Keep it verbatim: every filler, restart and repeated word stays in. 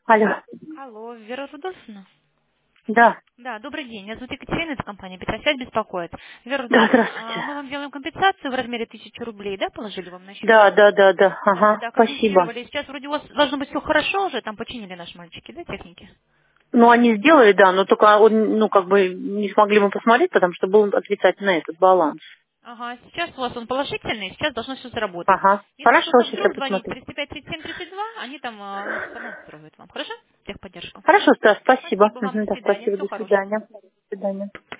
Алло. Алло, Вера Рудольфовна? Да. Да, добрый день. Меня зовут Екатерина, это компания Петросвязь беспокоит. Вера Да, Рудольфовна, а, здравствуйте. мы вам делаем компенсацию в размере тысячи рублей, да, положили вам на счет? Да, да, да, да. Да, Ага, да, спасибо. компенсировали. Сейчас вроде у вас должно быть все хорошо уже, там починили наши мальчики, да, техники? Ну, они сделали, да, но только он, ну, как бы не смогли мы посмотреть, потому что был отрицательный этот баланс. Ага, сейчас у вас он положительный, сейчас должно все заработать. Ага. Если Хорошо, что-то сейчас я вдруг звонить посмотрю. триста пять тридцать семь тридцать два, они там, а, ну, понастроят вам. Хорошо? Техподдержку. Хорошо, да, спасибо. Спасибо вам, Мгм, до да, свидания, спасибо, всего до хорошего. свидания. До свидания.